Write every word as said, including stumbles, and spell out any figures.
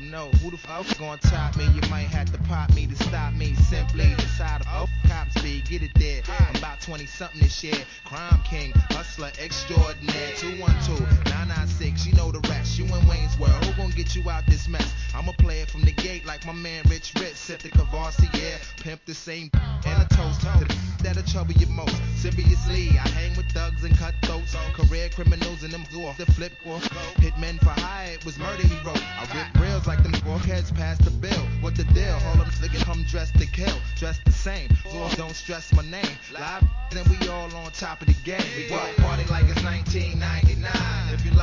them know who the fuck gonna top me. You might have to pop me to stop me. Simply decide to oh, cops be, get it there. I'm about twenty something this year. Crime king, hustler extraordinaire. two one two, nine nine six, you know the rest. You in Wayne's World, who gon' get you out this mess? I'ma play it from the gate like my man Rich Rich. Sip the Cavassier, yeah. Pimp the same and a toast to the that'll trouble you most. Seriously, I hang with thugs and cutthroats, career criminals and them go off the flip or hitmen for hire. It was murder he wrote. I rip rails like them heads past the bill. What the deal? All them niggas come dressed to kill, dressed the same. So don't stress my name. Live, then we all on top of the game. We go party like it's nineteen ninety-nine. If you like